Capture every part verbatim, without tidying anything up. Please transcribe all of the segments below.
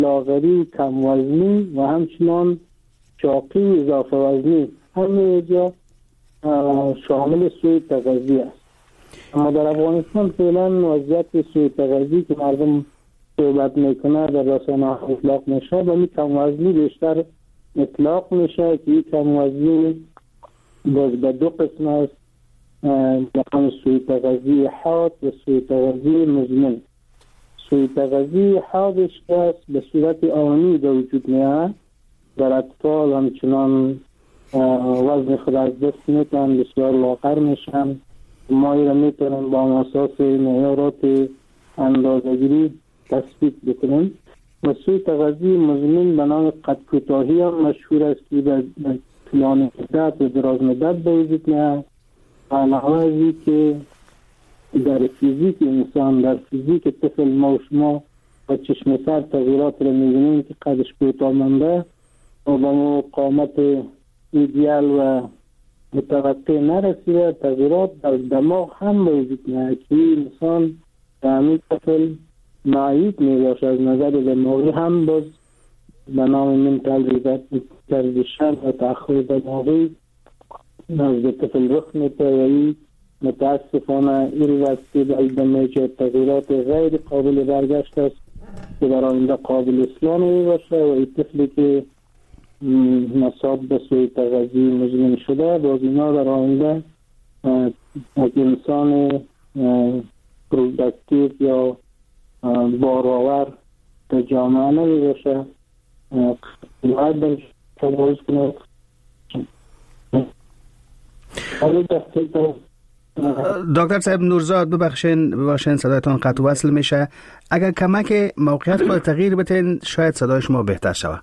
لاغری، کم وزنی و همچنان چاقی، اضافه وزنی، همه جا شامل سوء تغذیه است. اما در افغانستان فعلا وضعیت سوء تغذیه که مردم صحبت میکنه در رسانه‌ها اطلاق میشه و می کم وزنی بیشتر اطلاق میشه که این کم وزنی باز به دو قسم است، مقام سوء تغذیه حاد و سوء تغذیه مزمن. سوء تغذیه حادش که است به صورت آنی به وجود میاد، در اطفال همچنان وزن خود از دست میتن، بسیار لاغر میشن، ما را میتونن با اساس معیارات اندازه‌گیری تثبیت بکنیم. و سوء تغذیه مزمن به نام قد کوتاهی هم مشهور است که به طولانی مدت و دراز مدت به وجود میاد. علاوه از این که در فیزیک انسان، در فیزیک طفل ما و شما و چشم سر تغییرات را میبینیم که قدش کوتاه مانده و به قامت ایدئال و متوقع نرسیده، تغییرات در دماغ هم به وجود میاد که انسان به همین طفل معیوب میباشه. از نظر دماغی هم باز به نام منتال ریزشن و تأخیر دماغی از طفل رخ میده و این متاسفانه این وقتی در میشه تغییرات غیر قابل برگشت است که در آینده قابل اصلاح نمیباشه و این طفلی که مصاب به سوء تغذیه مزمن شده باز اینا در آینده از انسان پرودکتیو یا بارآور به جامعه نمیباشه. باید به تمایز کنه. دکتر صاحب نورزاد ببخشین ببخشین صدایتان قطع وصل میشه. اگر کمک موقعیت خود تغییر بتین شاید صدای شما بهتر شود.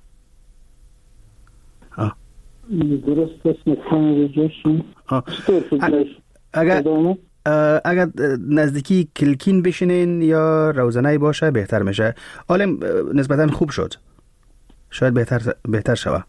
درست است. متوجه اگر اگر نزدیکی کلکین بشینین یا روزنه باشه بهتر میشه. حالا نسبتا خوب شد، شاید بهتر بهتر شود.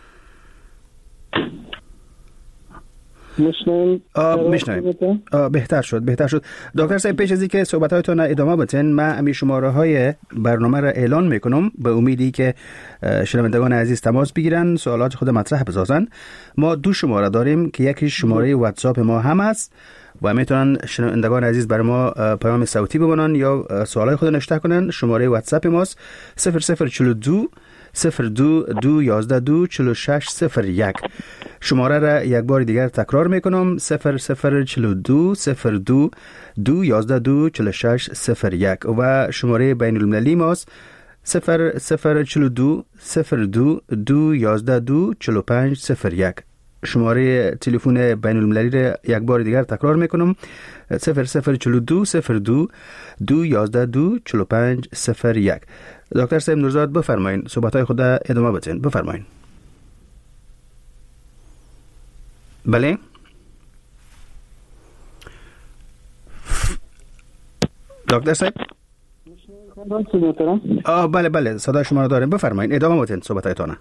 میشنیم میشنیم بهتر شد بهتر شد دکتر صاحب پیش از اینکه صحبت‌هایتون ادامه بدین من امی شماره های برنامه را اعلان میکنم به امیدی که شنوندگان عزیز تماس بگیرن، سوالات خود مطرح بسازن. ما دو شماره داریم که یکی شماره واتساپ ما هم است و میتونن شنوندگان عزیز برای ما پیام صوتی ببرن یا سوالای خود نوشته کنن. شماره واتساپ ماست صفر صفر چهل و دو صفر دو دو یازده دو چهل و شش صفر یک. شماره را یک بار دیگر تکرار میکنم صفر صفر چهل و دو صفر دو دو یازده دو چهل و شش صفر یک و شماره بین المللی ماست صفر صفر چهل و دو صفر دو دو یازده دو چهل و پنج صفر یک. شماره تلفن بین المللی را یک بار دیگر تکرار میکنم صفر صفر چهل و دو صفر دو دو یازده دو چهل و پنج صفر یک. دکتر صاحب نورزاد بفرمایید صحبت‌های خود ادامه بدین. بفرمایید. بله دکتر صاحب آه بله بله صدا شما رو داریم. بفرمایید ادامه بدین صحبت‌هایتون.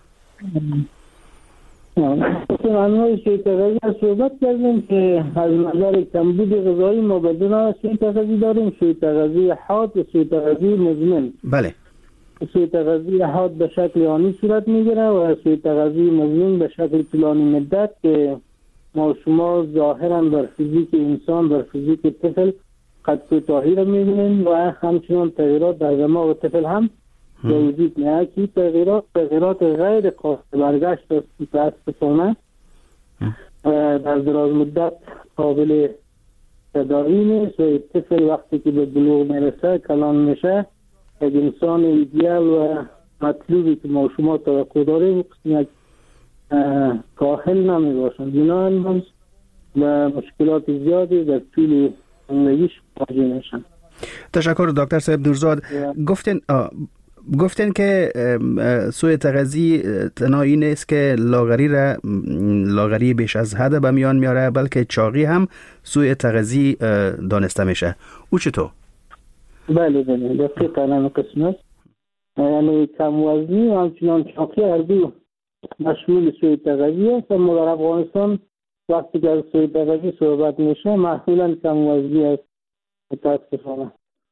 معنی سوء تغذیه صحبت کردیم که از نظر کمبود غذایی ما بدون سوء تغذیه داریم، سوء تغذیه حاد و سوء تغذیه مزمن. بله. سوء تغذیه حاد به شکل آنی صورت میگیره و سوء تغذیه مزمن به شکل طولانی مدت که ما شما ظاهرا در فیزیک انسان، در فیزیک طفل قد کوتاهی را میبینیم و همچنان تغییرات در دماغ طفل هم به وجود میاد که تغییرات تغییرات غیر قابل برگشت است. متاسفانه در دراز مدت قابل تداوی نیست و طفل وقتی که به بلوغ میرسه کلان میشه یک انسان ایدئال و مطلوبی که ما شما توقع داریم یک کاهل نمی باشند. بنابراین به مشکلات زیادی در طول زندگیش مواجه میشن. تشکر دکتر صاحب نورزاد. گفتن گفتن که سوء تغذیه تنها این است که لاغری را لاغری بیش از حد به میان میاره، بلکه چاقی هم سوء تغذیه دانسته میشه. او چطور؟ بله بله دقیقاً این قسم است. یعنی کم وزنی و همچنان چاقی هر دو مشمول سوء تغذیه است. اما در افغانستان وقتی که از سوء تغذیه صحبت میشه معمولاً کم وزنی است. متاسفانه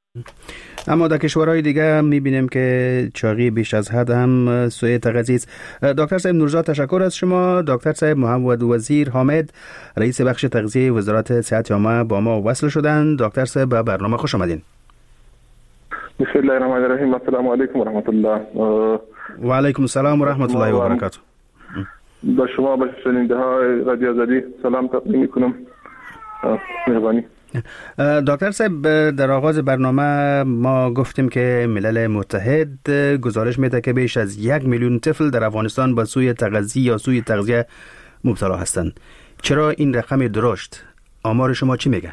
اما در کشورهای دیگه میبینیم که چاقی بیش از حد هم سوء تغذیه است. دکتر صاحب نورزاد تشکر از شما. دکتر صاحب محمد وزیر حامد رئیس بخش تغذیه وزارت صحت عامه با ما وصل شدن. دکتر صاحب به برنامه خوش آمدین. بسم الله الرحمن الرحیم. السلام علیکم و رحمت الله. و علیکم السلام و رحمت الله و برکاته. با شما به شنونده های رادیو آزادی سلام تقدیم میکنم. مهربانی. دکتر صاحب در آغاز برنامه ما گفتیم که ملل متحد گزارش میده که بیش از یک میلیون طفل در افغانستان با سوء تغذیه یا سوء تغذیه مبتلا هستند. چرا این رقم درشت؟ آمار شما چی میگه؟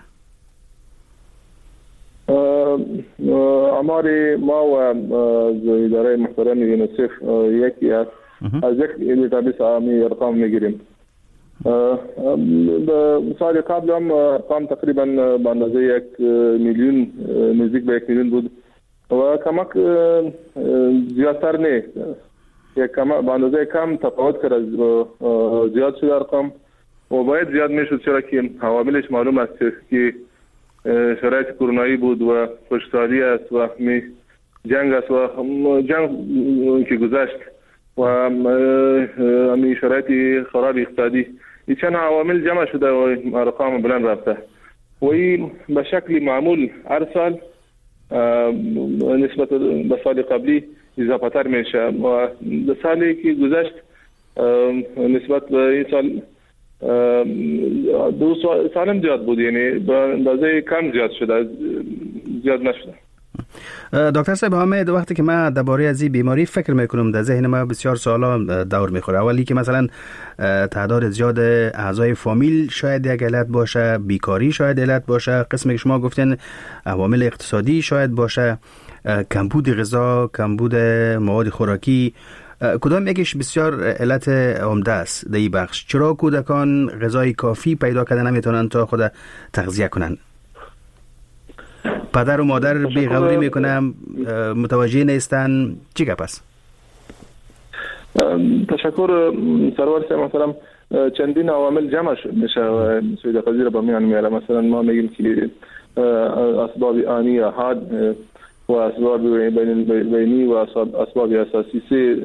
آمار ما و اداره محترم یونیسف یکی است. از یک دیتابیس عامی ارقام میگیریم. سال قبل هم ارقام تقریبا به اندازه یک میلیون نزدیک به یک میلیون بود و کمک زیادتر نه، یک کم به اندازه کم تفاوت کرد، زیاد شد ارقام و باید زیاد میشد، چرا که عواملش معلوم است که شرایط کرونایی بود و خشکسالی است و جنگ است و جنگ که گذشت و همین شرایط خراب اقتصادی، این چند عوامل جمع شده و ارقام بلند رفته و این به شکل معمول هر سال نسبت به سال قبلی اضافه تر میشه و در سالی که گذشت نسبت به این سال دو سالم زیاد بود، یعنی به اندازه کم زیاد شده، زیاد نشده. دکتر صاحب حامد، وقتی که من درباره از این بیماری فکر میکنم در ذهن ما بسیار سوالا دور میخوره. اولی که مثلا تعداد زیاد اعضای فامیل شاید یک علت باشه، بیکاری شاید علت باشه، قسمی که شما گفتین عوامل اقتصادی شاید باشه، کمبود غذا، کمبود مواد خوراکی. کدام یکیش بسیار علت عمده است در این بخش؟ چرا کودکان غذای کافی پیدا کردن نمیتونن تا خود تغذیه کنن؟ پدر و مادر بی‌غوری میکنن، متوجه نیستن، چی گپ است؟ تشکر سرور صاحب محترم. چندین عوامل جمع میشه و سوء تغذیه را به میان میاره. مثلا ما میگیم که اسباب آنی حاد و اسباب بینی و اسباب اساسی، سه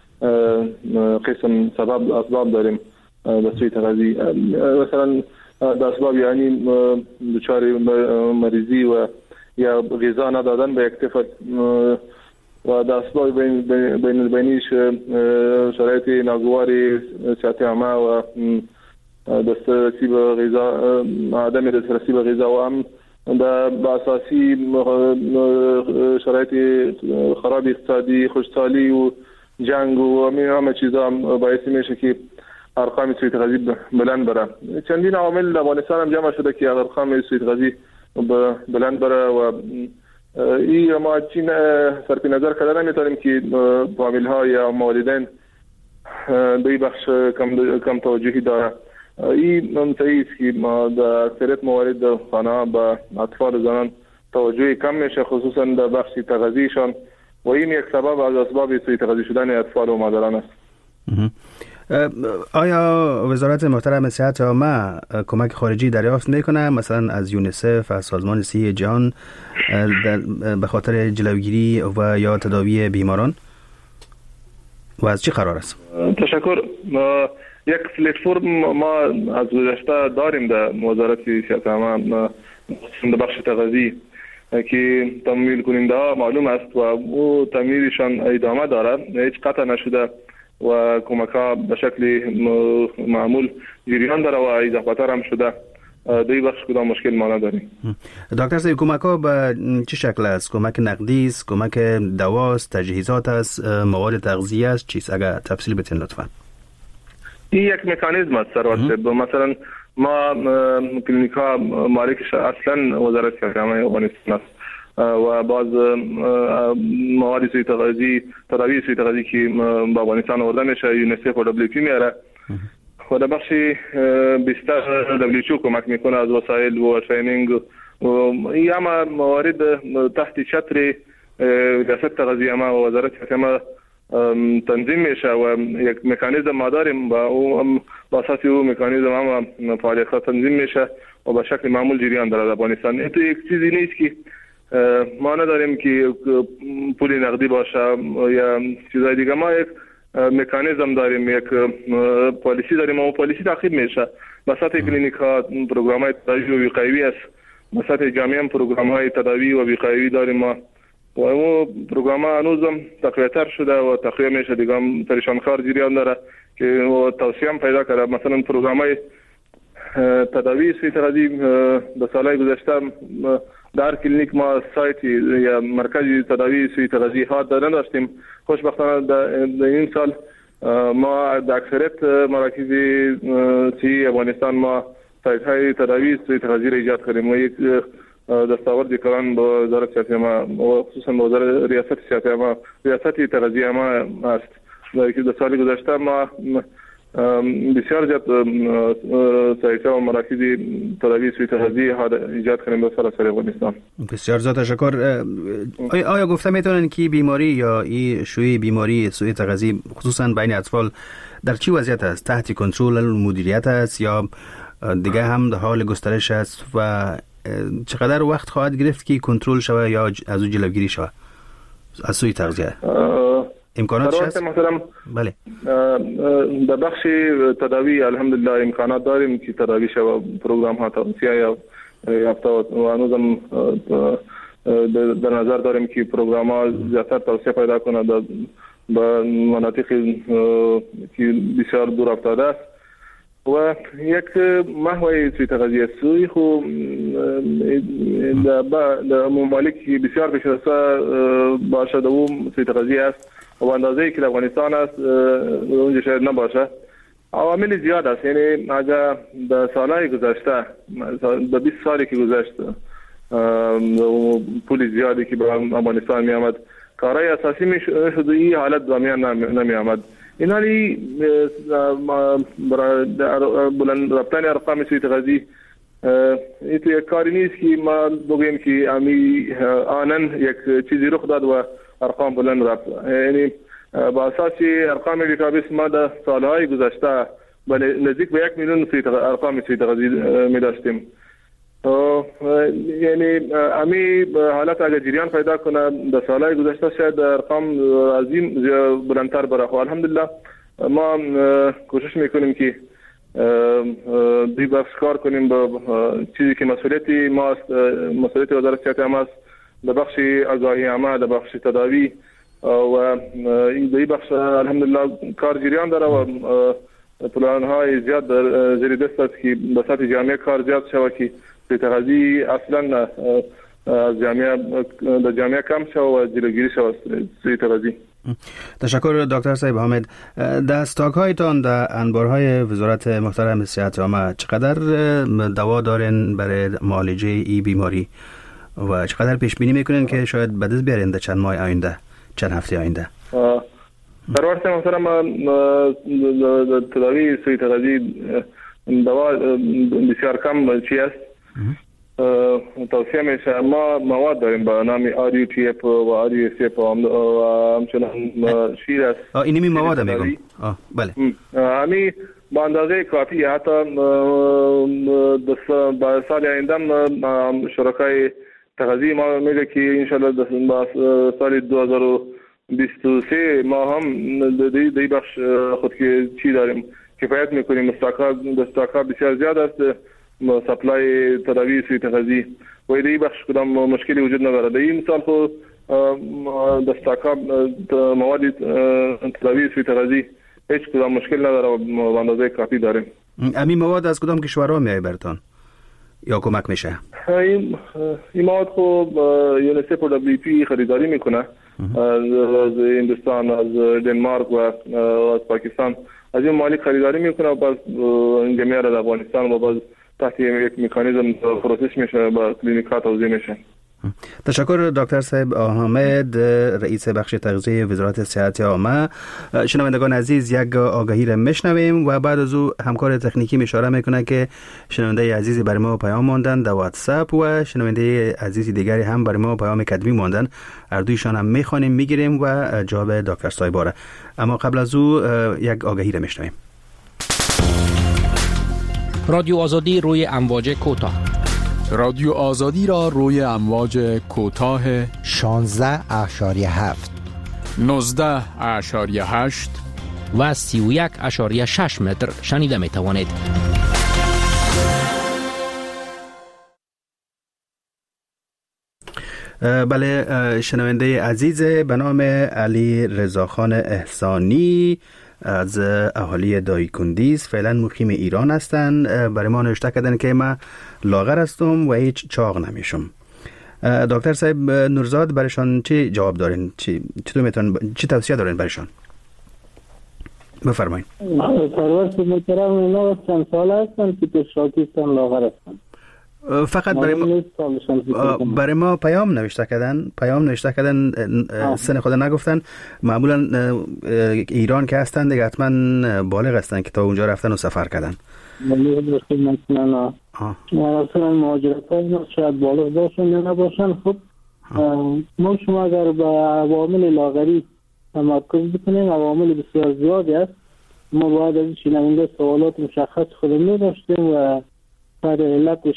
قسم سبب اسباب داریم به سوء تغذیه. مثلا در اسباب یعنی دچار مریضی و یا غذا ندادن به یک طفل و در اسباب بین بینیش شرایط ناگواری صحت عامه و دسترسی به غذا، عدم دسترسی به غذا و هم در اساسی شرایط خراب اقتصادی، خشکسالی و جنگ و همه چیزا باعث میشه که ارقام سوء تغذیه بلند بره. چندین عوامل در افغانستان هم جمع شده که ارقام سوء تغذیه بلند بره و این ما چین صرف نظر کردن نمیتونیم که فامیل ها یا والدین دوی بخش کم, کم توجهی داره. این منطقی است که ما در اکثریت موارد خانه با اطفال زنان توجهی کم میشه، خصوصا در بخش تغذیهشان و این یک سبب از اسباب سوء تغذیه شدن اطفال و مادران است. آیا وزارت محترم صحت عامه کمک خارجی دریافت میکنه، مثلا از یونیسف، از سازمان صحی جهان، به خاطر جلوگیری و یا تداوی بیماران و از چی قرار است؟ تشکر. یک پلتفرم ما از گذشته داریم در وزارت صحت عامه در بخش تغذیه که تمویل کننده ها معلوم است و او تمویلشان ادامه داره، هیچ قطع نشده و کمک ها به شکل معمول جریان داره و اضافه تر هم شده. دوی بخش کدام مشکل ما نداریم. دکتر صاحب کمک ها به چه شکل است؟ کمک نقدی است، کمک دواست، تجهیزات است، مواد تغذیه است، چیست؟ اگر تفصیل بتین لطفا. این یک مکانیزم است سرور صاحب. مثلا ما کلینیک ها مالکش اصلا وزارت صحت عامه افغانستان است و باز مواد سوء تغذیه، تداوی سوء تغذیه که با افغانستان آورده میشه یونیسف و دبلیو پی میاره و در بخش بیشتر دبلیو پی کمک میکنه از وسایل و ترینینگ و این همه موارد تحت چتر ریاست تغذیه ما و وزارت صحت عامه تنظیم میشه و یک مکانیزم ما داریم و او با اساس او مکانیزم هم فعالیت تنظیم میشه و به شکل معمول جریان داره در افغانستان. این تو یک چیزی نیست که ما نداریم که پول نقدی باشه یا چیزای دیگه. ما یک مکانیزم داریم، یک پالیسی داریم و پالیسی تعقیب میشه. به سطح کلینیک ها پروگرام های تداوی و وقایوی است، به سطح جامعه هم پروگرام های تداوی و وقایوی داریم ما و اون پروگرام ها هنوزم تقویتر شده و تقویه میشه دیگه. هم پریشان کار جریان داره که توسعه هم پیدا کرده. مثلا پروگرام های تداوی سوی تغذی در سالهای گذشته در کلینیک ما سایت یا مرکز تداوی سوی تغذی ها دادن داشتیم. خوشبختانه در این سال ما در اکثریت مراکز سی افغانستان ما سایت های تداوی سوی تغذی را ایجاد کردیم و یک دستاورد کلان با وزارت صحت ما و خصوصا با وزارت ریاست صحت ما ریاست تغذیه ما است. در سال گذشته ما بسیار زیاد سایت ها و مراکز تداوی سوی تغذی ها ایجاد کردیم در سراسر افغانستان. بسیار زیاد تشکر. آیا گفته میتونن که بیماری یا این شوی بیماری سوی تغذی خصوصا بین اطفال در چی وضعیت است؟ تحت کنترل مدیریت است یا دیگه هم در حال گسترش است و چقدر وقت خواهد گرفت که کنترل شود یا از او جلوگیری شود از سوی تغذیه؟ امکاناتش هست؟ محترم بله. در بخش تداوی الحمدلله امکانات داریم که تداوی شود. پروگرام ها توسعه یا یافته و هنوزم در نظر داریم که پروگرام ها زیادتر توسعه پیدا کنه در مناطق که بسیار دور افتاده است و یک محور سوی تغذیه سوی خو در ممالک بسیار پیشرفته باشد و سوی تغذیه است و اندازه‌ای که در افغانستان است اونجا شاید نباشه. عوامل زیاد است، یعنی اگر در سالهای گذشته در بیست سالی که گذشت پول زیادی که به افغانستان می آمد کارهای اساسی می شد و این حالت دامیان نمی آمد. این حالی بلند رفتن ارقام سوی تغذی این تو یک کاری نیست که ما بگوییم که امی آنن یک چیزی رخ داد و ارقام بلند رفت. یعنی با اساس ارقام دیتابیس ما در سالهای گذشته نزدیک به یک میلیون ارقام سوی تغذی می داشتیم. یعنی امی حالت اگر جریان پیدا کنه در سالهای گذشته شاید ارقام عظیم بلندتر بره. خب الحمدلله ما کوشش میکنیم که دی بخش کار کنیم با چیزی که مسئولیتی ماست، مسئولیت وزارت صحت ما است، در بخش آگاهی عامه، در بخش تداوی و این دی بخش الحمدلله کار جریان داره و پلان های زیاد در زیر دست است که به سطح جامعه کار زیاد شود که تغذی اصلا از جامعه در جامعه کم شود و جلوگیری شود سوی تغذی. تشکر دکتر صاحب حامد. در استاک هایتان در انبارهای وزارت محترم صحت عامه چقدر دوا دارین برای معالجه این بیماری و چقدر پیش بینی میکنین که شاید به دست بیارین در چند ماه آینده، چند هفته آینده؟ در وقت محترم تداوی سوی تغذی دوا بسیار کم چی است توصیه میشه. ما مواد داریم با نام آریو تی اپ و آریو سی اپ و همچنان شیر است. اینمی مواد میگم. بله. همی با اندازه کافی حتی با سال آینده شرکای تغذی ما میگه که انشالله با سال دو هزار و بیست و سه ما هم دی بخش خود که چی داریم کفایت میکنیم. استاکا بسیار زیاد است سپلای تداوی سوی تغذی و دی بخش کدام مشکلی وجود نداره. در این مثال خود دستاکا مواد تداوی سوی تغذی هیچ کدام مشکل نداره و به اندازه کافی داریم. امی مواد از کدام کشورها میای برتان یا کمک میشه؟ این این مواد خود یونیسف و دبلیو پی خریداری میکنه از هندوستان، از دنمارک و از پاکستان. از این مالک خریداری میکنه و باز جمعیت در افغانستان و باز تحت یک مکانیزم پروسس میشه با کلینیک ها توزیع میشه. تشکر دکتر صاحب حامد، رئیس بخش تغذیه وزارت صحت عامه. شنوندگان عزیز یک آگاهی را میشنویم و بعد از او همکار تکنیکی اشاره میکنه که شنونده عزیزی برای ما پیام ماندن در واتساپ و شنونده عزیزی دیگری هم برای ما پیام کتبی ماندن. هر دویشان هم میخوانیم میگیریم و جواب دکتر صاحب را. اما قبل از او یک آگاهی را میشنویم. رادیو آزادی روی امواج کوتاه رادیو آزادی را روی امواج کوتاه شانزده اشاری هفت، نوزده اشاری هشت و سی و یک اشاری شش متر شنیده می توانید. بله، شنونده عزیز به نام علی رضاخان احسانی از اهالی دایکندیز فعلا مقیم ایران هستند. برای ما نوشته کردن که من لاغر هستم و هیچ چاق نمیشم. دکتر صاحب نورزاد برایشان چی جواب دارین؟ چی چطور میتونن چی توصیه دارین برایشان؟ بفرمایید. سرورت محترم اینا چند سال هستن که پیشاکی هستن، لاغر هستن. فقط برای ما برای ما پیام نوشته کردن پیام نوشته کردن سن خود نگفتن. معمولا ایران که هستن دیگه حتما بالغ هستن که تا اونجا رفتن و سفر کردن. مثلا مثلا مهاجرت ها شاید بالغ باشن یا نباشن. خب ما شما اگر به عوامل لاغری تمرکز بکنیم، عوامل بسیار زیادی است. ما باید از شنونده سوالات مشخص خودمون داشتیم و سر علتش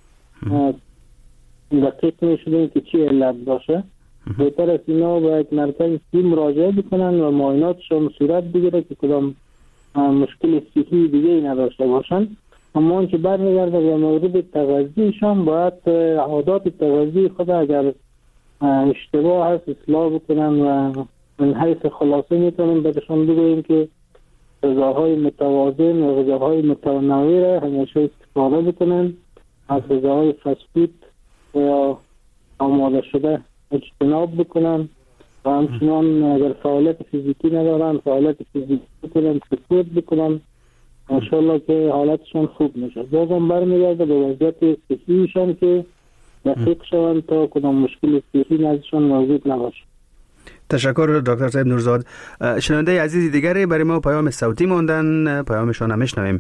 دقیق میشدیم که چی علت باشه. بهتر است اینا به یک مرکز صحی مراجعه بکنن و معایناتشون صورت بگیره که کدام مشکل صحی دیگه ای نداشته باشن. اما اون که برمیگرده به مورد تغذیهشان، باید عادات تغذیه خود اگر اشتباه هست اصلاح بکنن و من حیث خلاصه میتونیم بهشون بگوییم که غذاهای متوازن و غذاهای متنوع را همیشه استفاده بکنن. از غذاهای فست فود یا آماده شده اجتناب بکنن و همچنان اگر فعالیت فیزیکی ندارن فعالیت فیزیکی بکنن، سپورت بکنن، انشالله که حالتشون خوب میشه. بازم برمیگرده به وضعیت صحیشان که دقیق شوند تا کدام مشکل صحی نزدشون موجود نباشه. تشکر دکتر صاحب نورزاد. شنونده عزیزی دیگری برای ما پیام صوتی موندن، پیامشون هم میشنویم.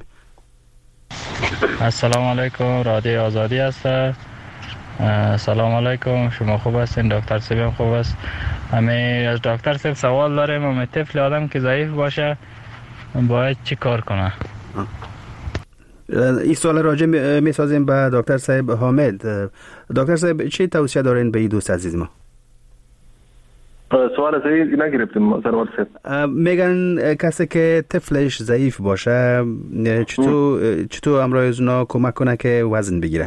السلام علیکم، رادیو آزادی است. سلام علیکم، شما خوب هستین؟ دکتر صاحب خوب است. همه از دکتر صاحب سوال داریم. همه طفل آدم که ضعیف باشه باید چی کار کنه؟ این سوال راجع می سازیم به دکتر صاحب حامد. دکتر صاحب چی توصیه دارین به این دوست عزیز ما؟ سوال صحیح نگرفتیم سرور صاحب. میگن کسی که طفلش ضعیف باشه چطور چطور امروز اونا کمک کنه که وزن بگیره؟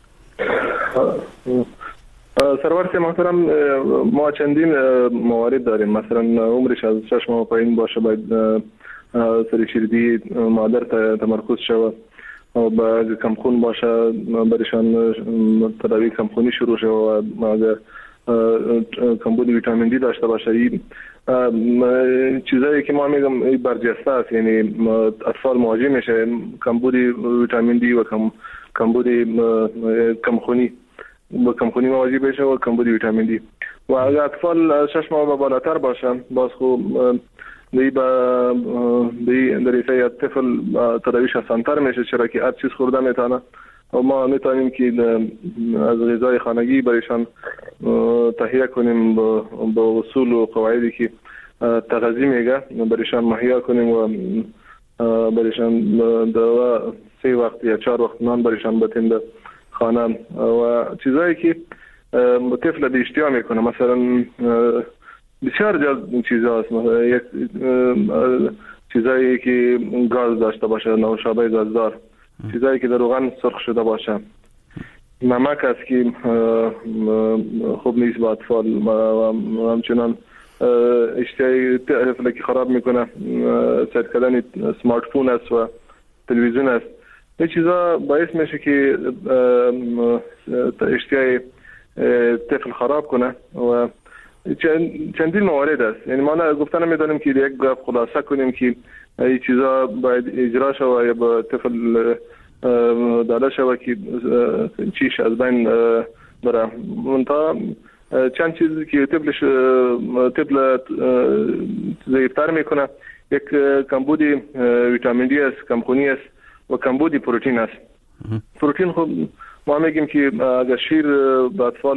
سرور صاحب محترم، ما چندین موارد داریم. مثلا عمرش از شش ماه پایین باشه باید سرشیردی مادر تمرکز شود و با کمخون باشه برشان تداوی کمخونی شروع شود و اگر کمبود ویتامین دی داشته باشه. این چیزایی که ما میگم برجسته است، یعنی اطفال مواجه میشه کمبود ویتامین دی و کم کمبود کمخونی با کمخونی مواجه بشه و کمبود ویتامین دی. و اگر اطفال شش ماه و بالاتر باشن باز خوب دی با دی در ایسای طفل تداویش آسان‌تر میشه، چرا که هر چیز خورده میتونه و ما میتونیم که از غذای خانگی برایشان تهیه کنیم با اصول و قواعدی که تغذیه میگه برایشان مهیا کنیم و برایشان دو سه وقت یا چهار وقت نان برایشان بتیم در خانه و چیزایی که طفل به اشتیا میکنه. مثلا بسیار جالب چیزاست، مثلا یک چیزایی که گاز داشته باشه، نوشابه گازدار، چیزایی که در روغن سرخ شده باشه، نمک است که خوب نیست با اطفال و همچنان اشتیای طفل که خراب میکنه سرد کردن سمارت فون است و تلویزیون است. این چیزا باعث میشه که اشتیای طفل خراب کنه و چندین موارد است. یعنی ما گفتن نمیدونیم که یک گپ خلاصه کنیم که این چیزا باید اجرا شود یا با طفل داده شود که چیش از بین بره. منتها چند چیزی که طفلش طفل ضعیفتر میکنه، یک کمبود ویتامین دی است، کمخونی است و کمبود پروتئین است. پروتئین خب ما میگیم که اگر شیر به اطفال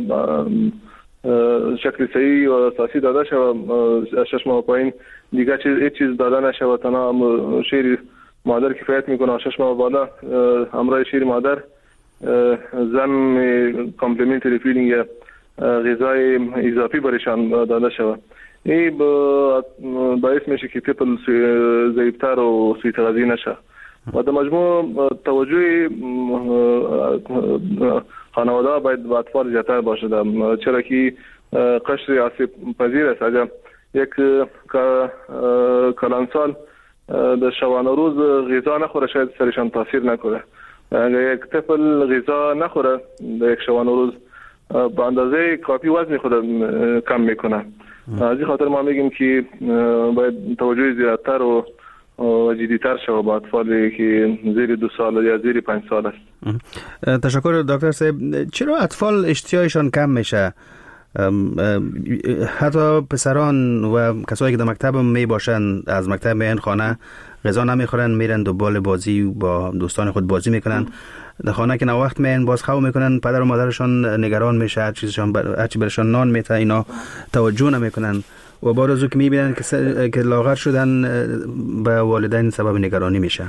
شکل صحیح و اساسی داده شود شش ماه پایین دیگه چیز هیچ چیز داده نشود، تنها شیر مادر کفایت میکنه. شش ماه بالا همراه شیر مادر زن کامپلیمنتری فیدینگ یا غذای اضافی برایشان داده شود. این باعث میشه که طفل ضعیفتر و سوء تغذیه نشه و در مجموع توجه خانواده باید به اطفال زیادتر باشه، چرا که قشر آسیب پذیر است. اگر یک کلانسال در شبانه روز غذا نخوره شاید سرشان تاثیر نکنه. اگر یک طفل غذا نخوره در یک شبانه روز به اندازه کافی وزن خود کم میکنه. از این خاطر ما میگیم که باید توجه زیادتر و جدیتر شده با اطفالی که زیر دو سال یا زیر پنج سال است. تشکر دکتر صاحب. چرا اطفال اشتیاقشان کم میشه؟ حتی پسران و کسایی که در مکتب می باشن از مکتب میان خانه غذا نمیخورن، میرن دنبال بازی با دوستان خود بازی میکنن. در خانه که نه وقت میان باز خواب میکنن، پدر و مادرشان نگران میشه، هر چیزشان بر... هر چی برشان نان میته اینا توجه نمیکنن و بعد از او که میبینن که س... که لاغر شدن به والدین سبب نگرانی میشه.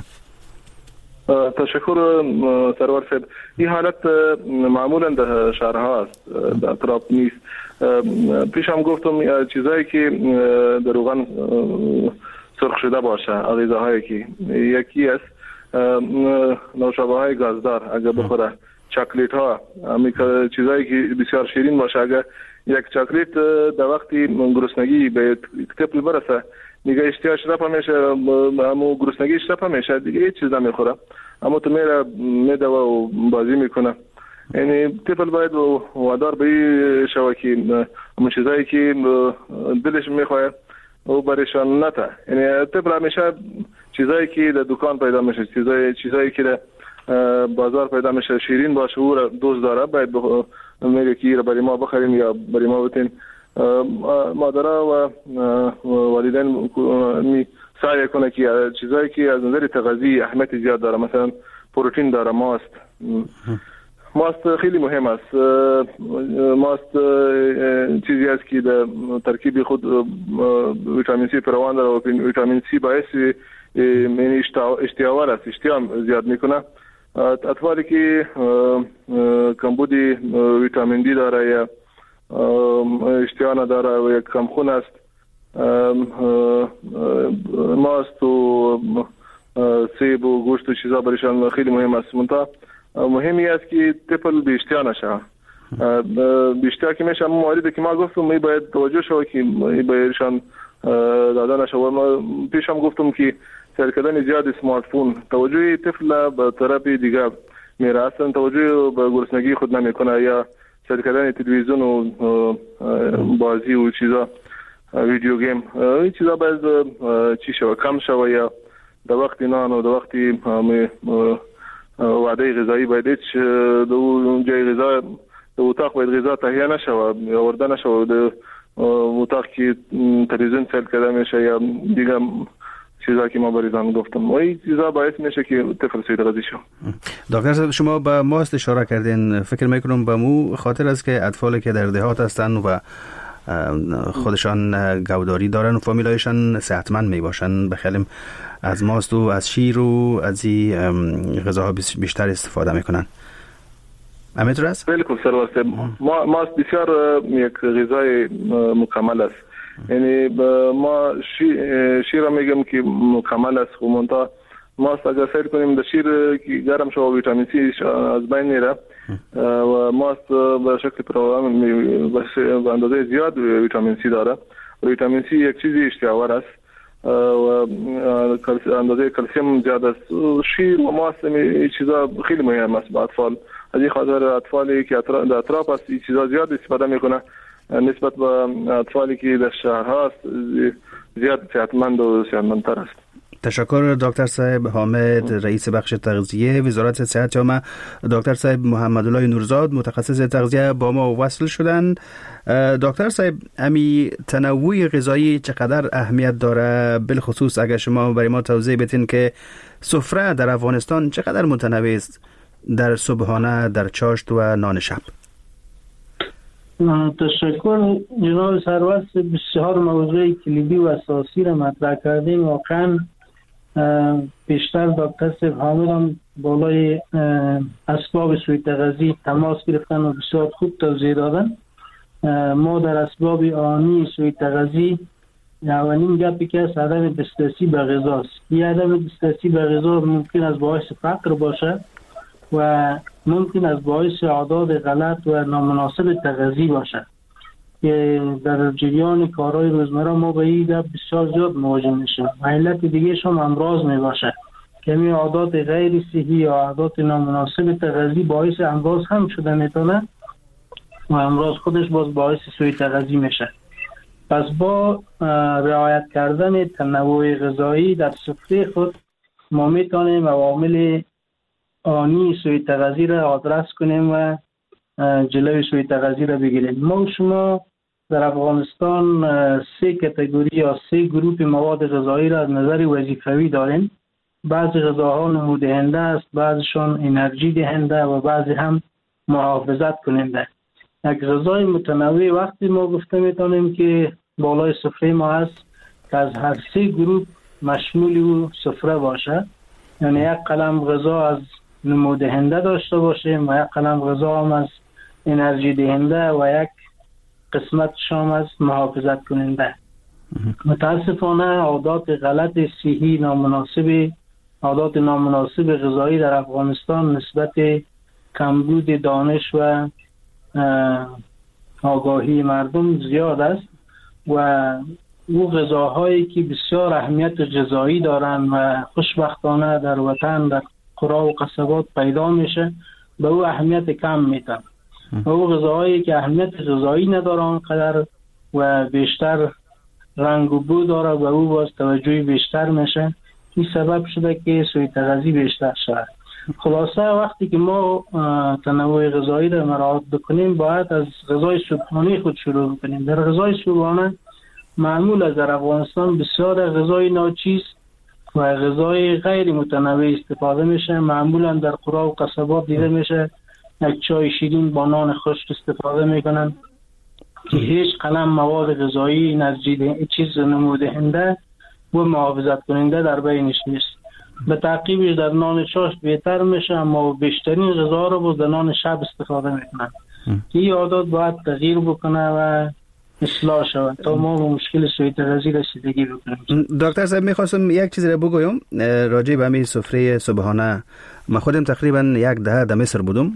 تشکر سرور صاحب. این حالت معمولا در شهرها است، در اطراف نیست. پیش هم گفتم چیزایی که در روغن سرخ شده باشه، غذاهایی که یکی است نوشابه های گازدار اگر بخوره، چاکلیت ها، چیزایی که بسیار شیرین باشه. اگر یک چاکلیت در وقتی گرسنگی به طفل برسه میگه اشتیاقش رفع میشه، همو گرسنگیش رفع میشه، دیگه هیچ چیز نمیخوره، اما تو میره میده و بازی میکنه. یعنی طفل باید وادار به این شوه که همون چیزایی که دلش میخواه او برایشان نته. یعنی طفل همیشه چیزایی که در دکان پیدا میشه، چیزایی چیزایی که در بازار پیدا میشه شیرین باشه او را دوست داره، باید میگه که برای ما بخریم یا برای ما بتین. مادرها و والدین می سعی کنه که چیزایی که از نظر تغذیه اهمیت زیاد داره، مثلا پروتئین داره، ماست ماست خیلی مهم است. ماست چیزی است که در ترکیب خود ویتامین سی فراوان داره و ویتامین سی باعث یعنی اشتیاق است، اشتیاق زیاد میکنه. اطفالی که کمبود ویتامین دی داره یا اشتیاق نداره و یک کمخون است، ماست و سیب و گوشت و چیزا برایشان خیلی مهم است. منتها مهمی است که طفل به اشتیاق نشه. به اشتیاق که میشه اما مواردی که ما گفتم می باید توجه شود که می بایدشان داده نشه. و ما پیش هم گفتم که سر کردن زیاد اسمارت فون توجه طفل به طرف دیگه میره، اصلا توجه به گرسنگی خود نمیکنه یا سر کردن تلویزیون و بازی و چیزا، ویدیو گیم، این چیزا باید چی شود کم شود یا در وقت نان و در وقتی وعده غذایی باید هیچ در جای غذا در اتاق باید غذا تهیه نشود یا ورده نشود. در اتاق که تلویزیون سل کرده میشه یا دیگه چیزا که ما بریزان گفتم و این چیزا باعث میشه که طفل سوء تغذیه شود. دکتر صاحب شما به ماست اشاره کردین، فکر میکنم به مو خاطر است که اطفالی که در دهات هستن و خودشان گوداری دارن و فامیلایشان صحتمند می باشن بخیلی از ماست و از شیر و از این غذاها بیشتر استفاده میکنن. همینطور است؟ بالکل سرور صاحب. ماست بسیار یک غذای مکمل است. یعنی ما شیر را میگم که مکمل است، خب منتها ماست اگر سیر کنیم در شیر که گرم شود ویتامین سی از بین میره و ماست به شکل پروان به اندازه زیاد ویتامین سی داره. ویتامین سی یک چیزی اشتیاق‌آور است و اندازه کلسیم زیاد است. شیر و ماست این چیزا خیلی مهم است با اطفال. از این خاطر اطفالی که در اطراف است این چیزا زیاد استفاده میکنه نسبت به اطفالی که در شهر هست زیاد صحتمند و صحتمندتر است. تشکر دکتر صاحب حامد، رئیس بخش تغذیه وزارت صحت عامه. دکتر صاحب محمدالله نورزاد متخصص تغذیه با ما وصل شدن. دکتر صاحب امی تنوع غذایی چقدر اهمیت داره، بالخصوص اگر شما برای ما توضیح بدین که سفره در افغانستان چقدر متنوع است در صبحانه، در چاشت و نان شب؟ تشکر جناب سرورست، بسیار موضوع کلیدی و اساسی را مطرح کردیم. واقعا بیشتر دکتر صاحب حامد هم بالای اسباب سوء تغذی تماس گرفتن و بسیار خوب توضیح دادن. ما در اسباب آنی سوء تغذی اولین گپی که است عدم دسترسی به غذاست. این عدم دسترسی به غذا ممکن است باعث فقر باشه و ممکن است باعث عادات غلط و نامناسب تغذی باشه که در جریان کارهای روزمره ما به این گپ بسیار زیاد مواجه میشیم. علت دیگه هم امراض می باشه که می عادات غیر صحی یا عادات نامناسب تغذی باعث امراض هم شده میتونه و امراض خودش باز باعث سوء تغذی میشه. پس با رعایت کردن تنوع غذایی در سفره خود ما میتونیم عوامل آنی سوء تغذی را آدرس کنیم و جلوی سوء تغذی را بگیریم. ما و شما در افغانستان سه کاتگوری یا سه گروه مواد غذایی را از نظر وظیفوی داریم. بعضی غذاها نمودهنده است، بعضشان انرژی دهنده و بعضی هم محافظت کننده. یک غذای متنوع وقتی ما گفته میتونیم که بالای سفره ما هست که از هر سه گروه مشمول و سفره باشه، یعنی یک قلم غذا از نمودهنده داشته باشیم و یک قلم غذا هم از انرژی دهنده و یک قسمت شام از محافظت کننده. متاسفانه عادات غلط صحی نامناسب عادات نامناسب غذایی در افغانستان نسبت کمبود دانش و آگاهی مردم زیاد است و او غذاهایی که بسیار اهمیت غذایی دارند و خوشبختانه در وطن در قرا و قصبات پیدا میشه به او اهمیت کم میدن و او غذاهایی که اهمیت غذایی ندارن آنقدر و بیشتر رنگ و بو داره و او باز توجهی بیشتر میشه. این سبب شده که سوء تغذی بیشتر شده. خلاصه وقتی که ما تنوع غذایی را مراعات بکنیم باید از غذای صبحانه خود شروع بکنیم. در غذای صبحانه معمول از در افغانستان بسیار غذای ناچیز و غذای غیر متنوع استفاده میشه. معمولا در قرا و قصبات دیده میشه یک چای شیرین با نان خشک استفاده میکنن که هیچ قلم مواد غذایی انرژی چیز نمودهنده و محافظت کننده در بینش نیست. به تعقیبش در نان چاشت بهتر میشه اما بیشترین غذا رو باز در نان شب استفاده میکنن. این عادات باید تغییر بکنه و اصلاح شود تا ما به مشکل سوء تغذی رسیدگی بکنیم. دکتر صاحب میخواستم یک چیزی رو بگویم راجع به همین سفره صبحانه. من خودم تقریبا یک دهه در مصر بودم،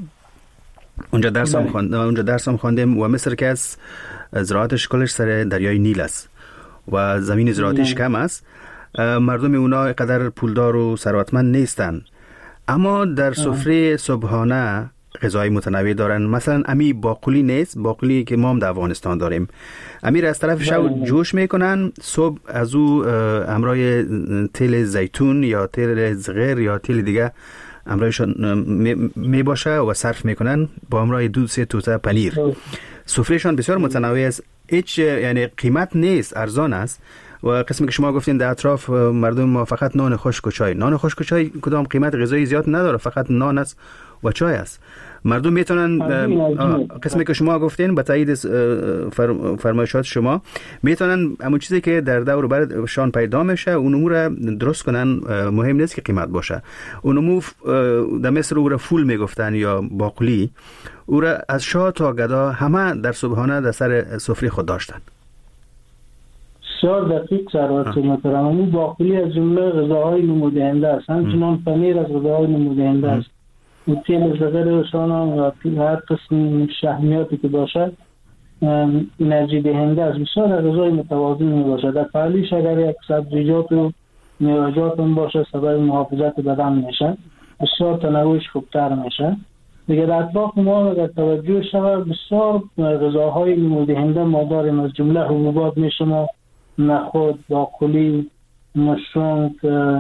اونجا درسم خواندم اونجا درسم خواندم و مصر که از زراعتش کلش سر دریای نیل است و زمین زراعتیش کم است. مردم اونا قدر پولدار و ثروتمند نیستن اما در سفره صبحانه غذای متنوع دارن. مثلا امی باقلی نیست، باقلی که ما هم در افغانستان داریم، امیر از طرف شو جوش میکنن، صبح از او همراه تیل زیتون یا تیل زغیر یا تیل دیگه همراهشون می باشه و صرف میکنن با همراه دو سه توته پنیر. سفرهشان بسیار متنوع است، هیچ یعنی قیمت نیست، ارزان است. و قسمی که شما گفتین در اطراف مردم ما فقط نان خشک و چای، نان خشک و چای کدام قیمت غذایی زیاد نداره، فقط نان است و چای است. مردم میتونن قسمی که شما گفتین به تایید فرمایشات شما میتونن همون چیزی که در دور برشان پیدا میشه اون امور درست کنن. مهم نیست که قیمت باشه. اون امور در مصر او را فول میگفتن یا باقلی، او را از شاه تا گدا همه در صبحانه در سر سفره خود داشتن. بسیار دقیق سروت محترم. اون باقلی از جمله غذاهای نمودهنده است، همچنان پنیر از غذاهای نمودهنده است. اون تیل زغیرشان و هر قسم شحمیاتی که باشد انرژی دهنده است. بسیار غذای متوازن می باشد. در پهلوش اگر یک سبزیجات و میوه‌جات هم باشه سبب محافظت بدن میشه، بسیار تنوعش خوبتر میشه. دیگه در اطراف ما اگر توجه شود بسیار غذاهای نمودهنده ما داریم، از جمله حبوبات میشم نخود، باقلی، مشروم،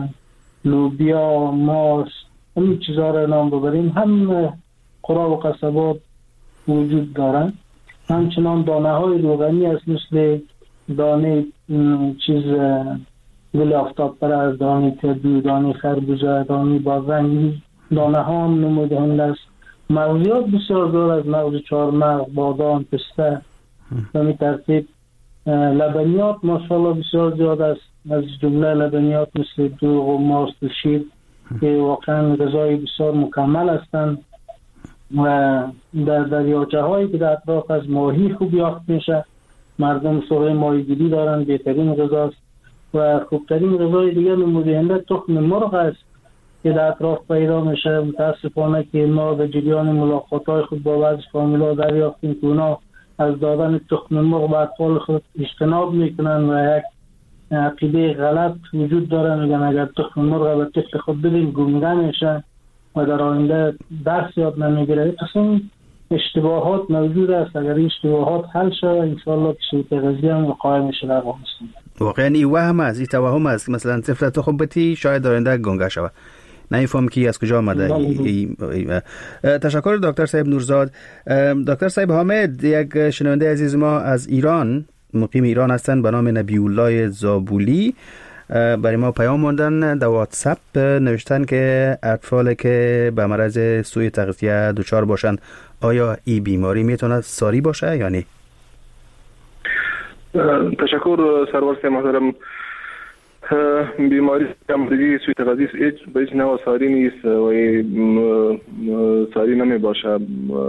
لوبیا، ماست، همین چیزها را نام ببریم هم قرا و قصبات وجود دارن. همچنان دانه های روغنی است مثل دانه چیز گل آفتاب پرست، دانه کدو، دانه خربوزه، دانه بادرنگ، دانه ها هم نمودهنده است. مغزیات بسیار دارد، مغز چهارمغز، بادام، پسته. به این ترتیب لبنیات ماشاءالله بسیار زیاد است، از جمله لبنیات مثل دوغ و ماست و شیر که واقعا غذای بسیار مکمل هستند و در دریاچه هایی که در اطراف از ماهی خوب یافت میشه، مردم سرعه ماهیگیری دارن، بهترین غذاست. و خوبترین غذای دیگر نمودینده تخم مرغ است که در اطراف پیدا میشه. متاسفانه که ما به جریان ملاقات های خود با بعض فامیلا دریافتیم که اونا از دادن تخم مرغ به اطفال خود اجتناب میکنن و یک عقیده غلط وجود داره، میگن اگر تخم مرغ به طفل خود بدیم گونگه میشه و در آینده درس یاد نمیگیره. اصلا اشتباهات موجود است. اگر این اشتباهات حل شد انشاءالله که سوء تغذی هم وقایع میشه در افغانستان. واقعا این وهم است، این توهم است، مثلا طفل تخم بتی شاید در آینده گونگه شود، نمیفهم کی از کجا آمده. تشکر دکتر صاحب نورزاد. دکتر صاحب حامد، یک شنونده عزیز ما از ایران، مقیم ایران هستند، به نام نبی الله زابولی، برای ما پیام موندن در واتساپ، نوشتن که اطفالی که به مرض سوء تغذیه دچار باشن آیا این بیماری میتونه ساری باشه یا نه؟ تشکر سرور صاحب محترم. بیماری امروزی سوء تغذیه هیچ به هیچ نوع ساری نیست و ساری نمی باشه.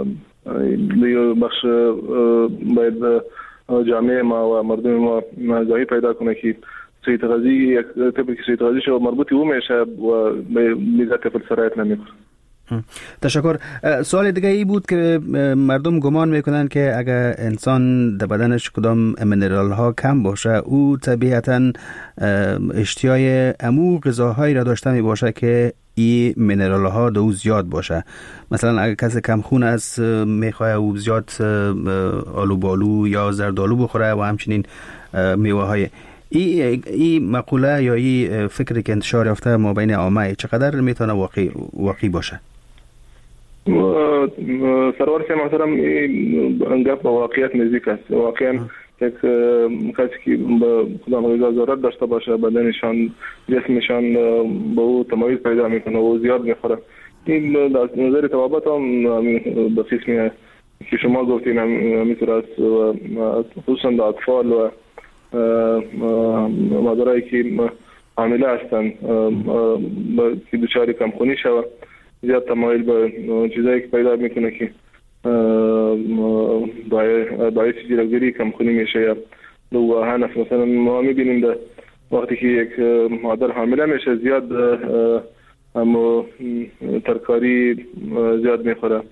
بخش باید جامعه ما و مردم ما آگاهی پیدا کنه که سوء تغذیه یک طبقی که سوء تغذیه شو مربوطی او میشه و میزه طفل سرایت نمیکنه. تشکر. سوال دیگه ای بود که مردم گمان میکنن که اگر انسان در بدنش کدام منرال ها کم باشه او طبیعتا اشتیای امو غذاهایی را داشته می باشه که این منرال ها دو زیاد باشه. مثلا اگر کسی کم خون است میخواه او زیاد آلو بالو یا زردآلو بخوره و همچنین میوه های. این ای مقوله یا این فکری که انتشار یافته ما بین عامه چقدر میتونه واقعی واقعی باشه؟ سرور صاحب محترم این گپ با واقعیت نزدیک است. واقعا یک کسی که به کدام غذا ضرورت داشته باشه بدنشان جسمشان به او تمایل پیدا میکنه و زیاد میخوره. این در نظر طبابت هم به قسمی که شما گفتین همینطور است و خصوصا در اطفال و مادرایی که حامله هستند که دچار کمخونی شود زیاد تمایل به چیزایی که پیدا میکنه که باعث جلوگیری کمخونی میشه یا دو هنف. مثلا ما میبینیم در وقتی که یک مادر حامله میشه زیاد اما ترکاری زیاد میخوره.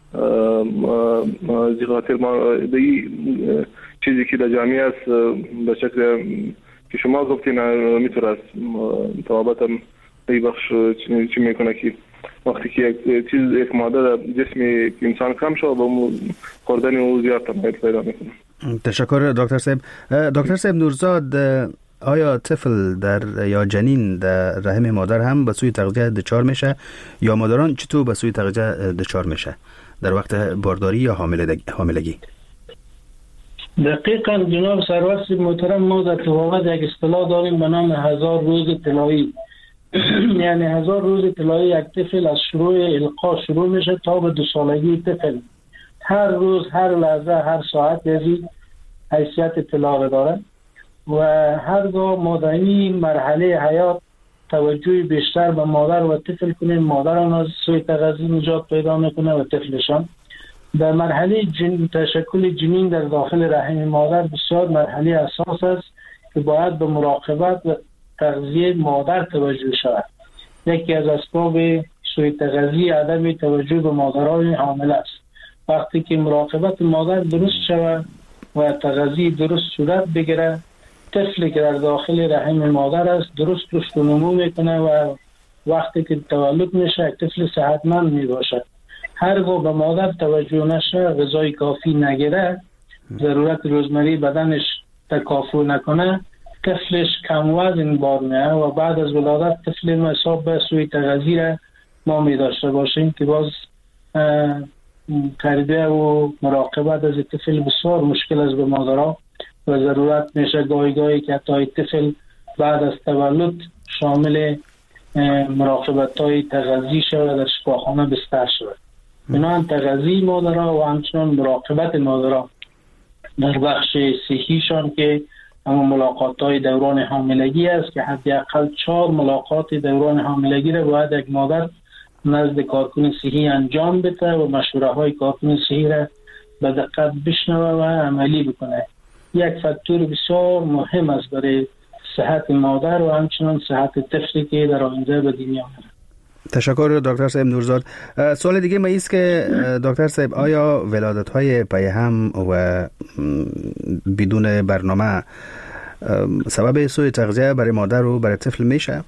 زی خاطر ما دی چیزی که در جامعه است به شکل که شما گفتین میتونه است طبابت هم دی بخش چی میکنه که وقتی که یک چیز یک ماده در جسم انسان کم شد و خوردن او زیاد تمایل پیدا میکنه. تشکر دکتر صاحب. دکتر صاحب نورزاد، آیا طفل در یا جنین در رحم مادر هم به سوء تغذیه دچار میشه یا مادران چطور به سوء تغذیه دچار میشه در وقت بارداری یا حاملگی؟ دقیقاً جناب سرور صاحب محترم، ما در طبابت یک اصطلاح داریم به نام هزار روز طلایی. یعنی هزار روز طلایی یک طفل از شروع القا شروع میشه تا به دو سالگی طفل هر روز هر لحظه هر ساعت یزی حیثیت طلا داره و هرگاه ما در این مرحله حیات توجه بیشتر به مادر و طفل کنیم، مادران از سوء تغذیه نجات پیدا میکنه و طفلشان. در مرحله جن... تشکل جنین در داخل رحم مادر بسیار مرحله اساس است که باید به مراقبت و تغذیه مادر توجه شود. یکی از اسباب سوء تغذیه عدم توجه به مادران حامله است. وقتی که مراقبت مادر درست شود و تغذیه درست صورت بگیره، طفلی که در داخل رحم مادر است درست رشد و نمو میکنه و وقتی که تولد میشه طفل صحتمند میباشد. هرگاه به مادر توجه نشه، غذای کافی نگیره، ضرورت روزمره بدنش تکافو نکنه، طفلش کم وزن بار میاد و بعد از ولادت طفل ما حساب به سوء تغذیه ما می داشته باشیم که باز تربیه و مراقبت از طفل بسیار مشکل است به مادرها و ضرورت میشه گاهی گاهی که حتی طفل بعد از تولد شامل مراقبت های تغذیه شود در شفاخانه بستر شود. بنابراین تغذیه مادرها و همچنان مراقبت مادرها در بخش صحیشان که اما ملاقات های دوران حاملگی است که حداقل چهار ملاقات دوران حاملگی را باید یک مادر نزد کارکن صحی انجام بده و مشوره های کارکن صحی را به دقت بشنوه و عملی بکنه. یک فاکتور بسیار مهم است برای صحت مادر و همچنان صحت طفلی که در آینده به دنیا میاد. تشکر دکتر صاحب نورزاد. سوال دیگه ما است که دکتر صاحب آیا ولادت های پای هم و بدون برنامه سبب سوء تغذیه برای مادر و برای طفل میشه؟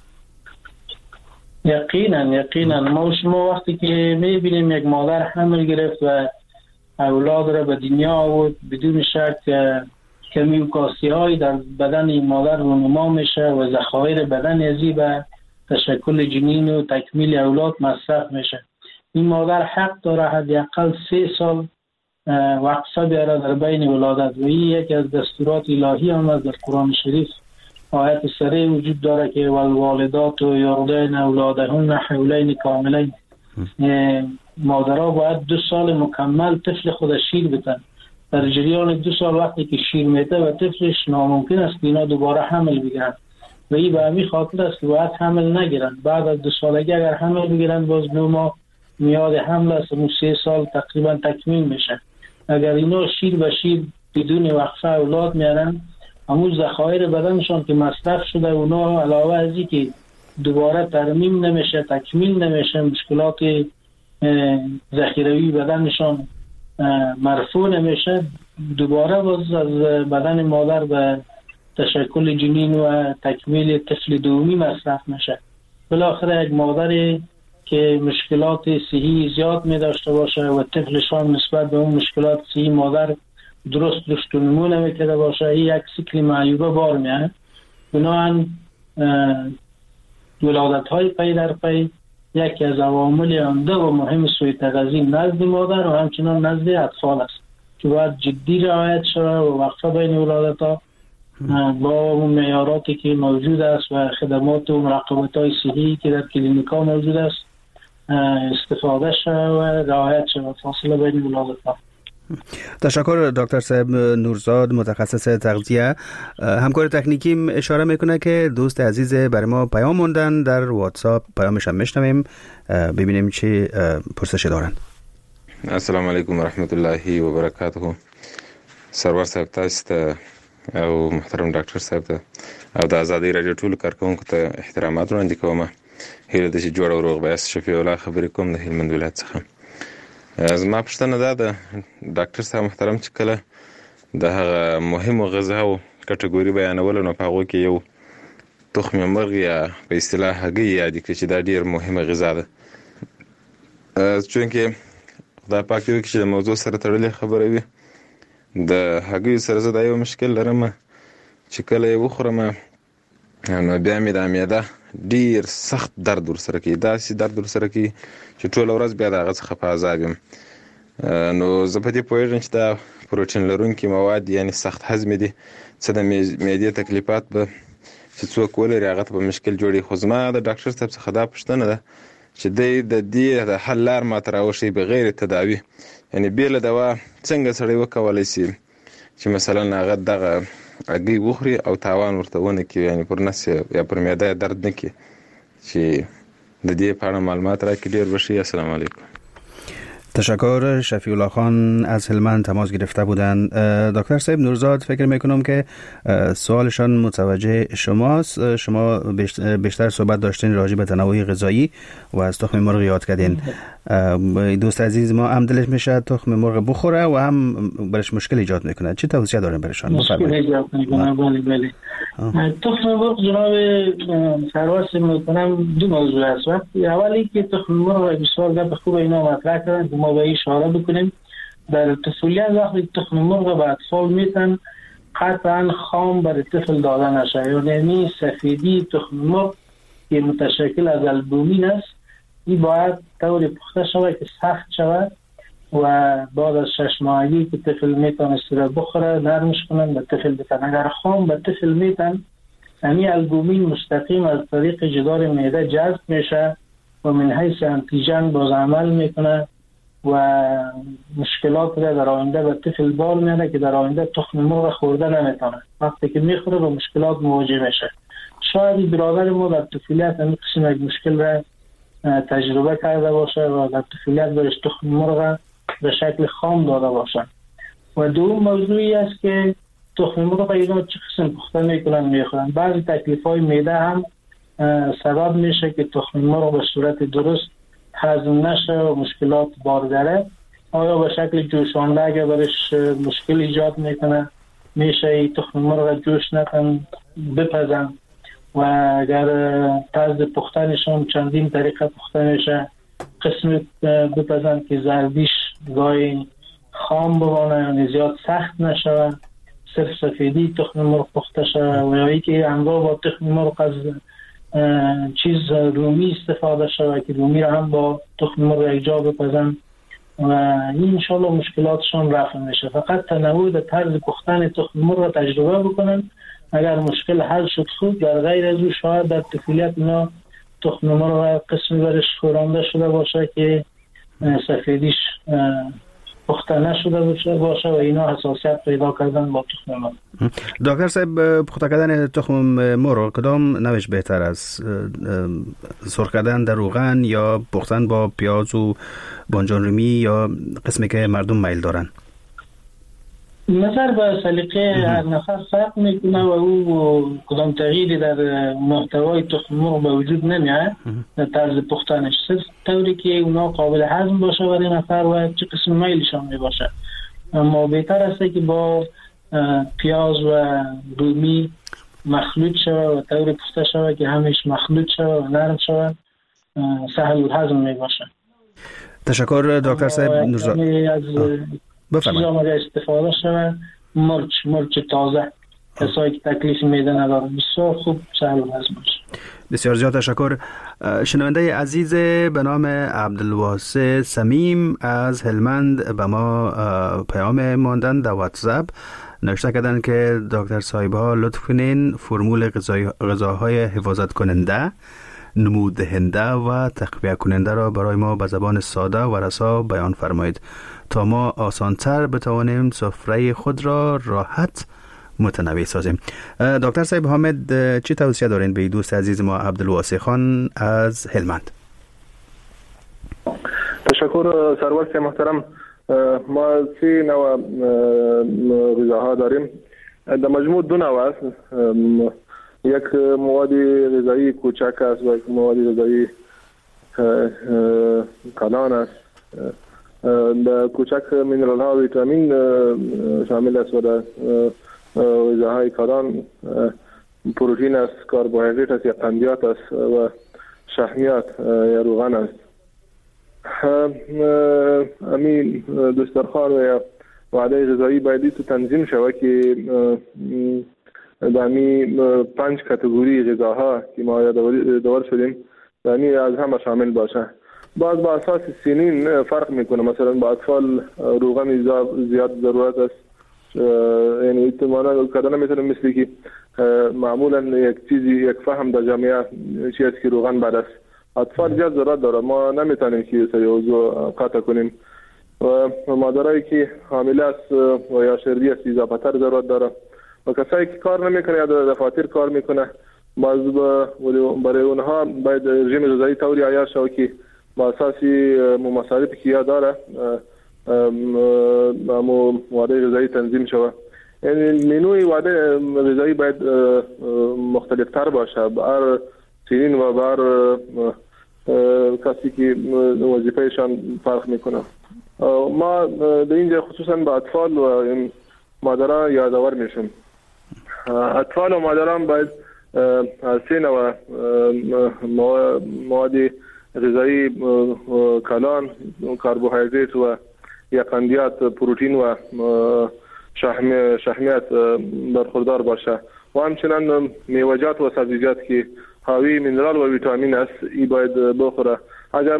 یقینا یقینا ما شما وقتی که میبینیم یک مادر حمل گرفت و اولاد را به دنیا آورد، بدون شک کمی و کاستی های در بدن این مادر رونما میشه و ذخایر بدن ازی به تشکل جنین و تکمیل اولاد مصرف میشه. این مادر حق داره حداقل سه سال وقفه بیاره در بین ولادت و این یکی از دستورات الهی هم در قرآن شریف آیت سره وجود داره که والوالدات و یرضعن اولادهن حولین کاملین. مادرها باید دو سال مکمل طفل خود شیر بدن. در جریان دو سال وقتی که شیر میده و طفلش ناممکن است که اینا دوباره حمل بگیرن و این به همین خاطر است که باید حمل نگیرن. بعد از دو سالگی اگر حمل بگیرن باز نو ماه میاد حمل است و سه سال تقریبا تکمیل میشه. اگر اینا شیر به شیر بدون وقفه اولاد میارن، همون ذخایر بدنشان که مصرف شده اونا علاوه از این که دوباره ترمیم نمیشه، تکمیل نمیشه، مشکلات ذخیروی بدنشان مرفوع نمیشه، دوباره باز از بدن مادر به تشکل جنین و تکمیل طفل دومی مصرف میشه. بالاخره یک مادری که مشکلات صحی زیاد می داشته باشه و طفلشان نسبت به اون مشکلات صحی مادر درست رشد و نمو نمیکرده باشه، این یک سیکل معیوبه بار میاد. بنابراین ولادت های پی در پی یکی از عوامل عمده و مهم سوء تغذیه نزد مادر و همچنان نزد اطفال است که باید جدی رعایت شود و وقفه بین ولادت ها با اون معیاراتی که موجود است و خدمات و مراقبت های صحی که در کلینیک ها موجود است استفاده شود و رعایت شود فاصله بین ولادت ها. تشکر دکتر صاحب نورزاد متخصص تغذیه. همکار تکنیکیم اشاره میکنه که دوست عزیز برای ما پیام موندن در واتساپ، پیامش هم میشنویم ببینیم چی پرسش دارن. السلام علیکم و رحمت الله و برکاته. سرور صاحب تاسو او محترم ډاکټر صاحب ته او د آزادۍ رادیو ټولو کارکونکو ته احترامات وړاندې کوم. هیله ده چې جوړ او روغ به شفیع الله خبرې کوم د هلمند ولایت څخه. زما پوښتنه دا ده ډاکټر صاحب محترم چې کله د هغه مهمو غذاو کټګوري بیانول نو په هغه کې یو تخم مرغ یا په اصطلاح هګۍ یاد کړي چې دا ډیر مهمه غذا ده. چونکه خدای پاک یو کې د موضوع سره تړلې خبره وي د هګۍ سره زه دا یو مشکل لرم چې کله یې وخورم نو بیا مې د معده ډیر سخت درد ورسره کوي، داسې درد ورسره کوي چې ټوله ورځ بیا د هغه څخه په عذاب یم. نو زه په دې پوهېږم چې دا پروټین لرونکي مواد یعنې سخت هضمې دي، څه د معدې تکلیفات به چې څوک ولري هغه ته به مشکل جوړي. خو زما د ډاکټر صاحب څخه دا پوښتنه ده چې دی د دې د حل لار ماته راوښیي بغیر تداوي، یعنې بې له دوا څنګه سړی وکولی شي چې مثلا هغه دغه هګۍ وخوري او تاوان ورته ونه کړي، یعنې پر نس یا پر معده درد نه کړي. چې د دې په اړه معلومات راکړي ډېر به ښه. السلام علیکم. تشکر. شفیع الله خان از هلمند تماس گرفته بودند. دکتر صاحب نورزاد فکر میکنم که سوالشان متوجه شماست. شما بیشتر صحبت داشتین راجع به تنوع غذایی و از تخم مرغ یاد کردین. دوست عزیز ما هم دلش میشه تخم مرغ بخوره و هم برش مشکل ایجاد میکنه. چی توصیه دارین برشان؟ مشکل ایجاد میکنه. بله بله. تخم مرغ جناب سرواس میکنم دو موضوع است. اولی که تخم مرغ بسیار گپ خوب اینا مطرح کردن که ما به اشاره بکنیم. در طفولیت وقتی تخم مرغ به اطفال میتن قطعا خام برای طفل داده نشه، یعنی سفیدی تخم مرغ که متشکل از البومین است این باید طور پخته شود که سخت شود و بعد از شش ماهگی که طفل میتونست را بخوره نرمش کنن به طفل بتن. اگر خام به طفل میتن همین البومین مستقیم از طریق جدار معده جذب میشه و من حیث انتیجن باز عمل میکنه و مشکلات را در آینده به طفل بار میاره که در آینده تخم مرغ خورده نمیتونه. وقتی که میخوره با مشکلات مواجه میشه. شاید برادر ما در طفولیت همین قسم یک مشکل را تجربه کرده باشه و در طفولیت برش تخم مرغ به شکل خام داده باشه. و دوم موضوعی است که تخم مرغ اینا چه قسم پخته میکنن میخورن. بعضی تکلیف های معده هم سبب میشه که تخم مرغ به صورت درست هضم نشه و مشکلات بارداره. آیا به شکل جوشانده اگر برش مشکل ایجاد میکنه میشه ای تخم مرغ جوش نکن بپزن و اگر طرز پختنشون چندین طریقه پخته میشه قسم بپزن که زردیش گاهی خام بمانه یعنی زیاد سخت نشه صرف سفیدی تخم مرغ پخته شه و یا ای که انگار با تخم مرغ از چیز رومی استفاده شده که رومی را هم با تخم مرغ یک جا بپزن و این انشالله مشکلاتشون رفع میشه. فقط تنوع در طرز پختن تخم مرغ را تجربه بکنن. اگر مشکل حل شد خوب، در غیر از او شاید در طفولیت اینا تخم مرغ قسمی برش خورانده شده باشه که سفیدیش پخته نشده باشه و اینا حساسیت پیدا کردن با تخم مرغ. دکتر صاحب، پخته کردن تخم مرغ کدام نوش بهتر است؟ سرخ کردن در روغن یا پختن با پیاز و بانجان رومی یا قسمی که مردم میل دارن؟ نظر به سلیقه هر نفر فرق میکنه و او کدام تغییری در محتوای تخم مرغ به وجود نمیاد در طرز پختنش، صرف طوری که اونا قابل هضم باشه برای نفر و چه قسم میلشان می باشه. اما بهتر است که با پیاز و رومی مخلوط شود و طوری پخته شود که همیش مخلوط شود و نرم شود، سهل الهضم می باشه. تشکر دکتر صاحب. نورزاده بفرمایید. آماده استفاده شود مرچ مرچ تازه کسایی که تکلیف معده نداره بسیار خوب سهل هضم باشه. بسیار زیاد تشکر. شنونده عزیز به نام عبدالواسع صمیم از هلمند به ما پیام ماندن در واتساپ، نوشته کردن که دکتر صاحب‌ها لطف کنین فرمول غذاهای حفاظت کننده، نمود دهنده و تقویت کننده را برای ما به زبان ساده و رسا بیان فرمایید تا ما آسان‌تر بتوانیم سفره خود را راحت متنوع سازیم. دکتر صاحب حامد، چی توصیه دارین به دوست عزیز ما عبدالواسع خان از هلمند؟ تشکر سرورست محترم. ما سه نوع غذاها داریم. در مجموع دو نوع است. یک مواد غذایی کوچک است و یک مواد غذایی کلان است. در کوچک مینرال ها و ویتامین شامل است و در غذاهای کلان پروتئین است، کربوهیدرات است یا قندیات است و شحمیات یا روغن است. همین دسترخوان و یا وعده غذایی باید تو تنظیم شود که در می پنج کاتگوری غذاها که ما یادآور شدیم در می از همه شامل باشه. بعض با اساس سنین فرق میکنه. مثلا با اطفال روغن زیاد ضرورت است، یعنی احتمالاً کدن میتونه مثلی که معمولا یک چیزی یک فهم در جامعه چیزی است که روغن بد است. اطفال زیاد ضرورت داره، ما نمیتونیم که سری موضوع قطع کنیم. و مادرایی که حامل است و یا شردی است اضافه تر ضرورت داره و کسایی که کار نمیکنه یا در دفاتر کار میکنه باز برای اونها باید رژیم غذایی طوری عیار شود که با اساسی مصارفی که داره امو وعده غذایی تنظیم شود. یعنی منوی وعده غذایی باید مختلف تر باشه بر سنین و بر کسی که وظیفهشان فرق میکنه. ما در اینجا خصوصا با اطفال و مادران یادآور میشم. اطفال و مادران باید سه نوع مواد غذایی کلان، کربوهیدرات و یا قندیات، پروتئین و شحمیات برخوردار باشه و همچنین میوه‌جات و سبزیجات که حاوی مینرال و ویتامین است ای باید بخوره. اگر